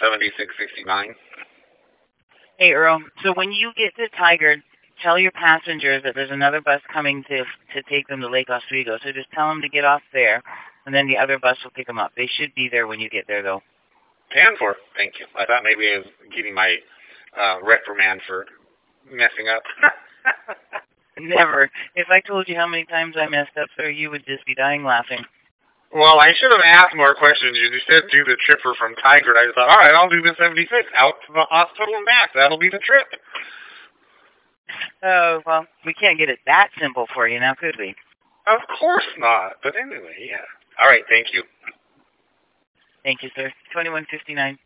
7669. Hey, Earl, so when you get to Tigard, tell your passengers that there's another bus coming to take them to Lake Oswego. So just tell them to get off there, and then the other bus will pick them up. They should be there when you get there, though. 10-4. Thank you. I thought maybe I was getting my reprimand for messing up. Never. If I told you how many times I messed up, sir, you would just be dying laughing. Well, I should have asked more questions. You said do the trip from Tigard. I thought, all right, I'll do the 76 out to the hospital and back. That'll be the trip. Oh, well, we can't get it that simple for you now, could we? Of course not. But anyway, yeah. All right, thank you. Thank you, sir. 2159.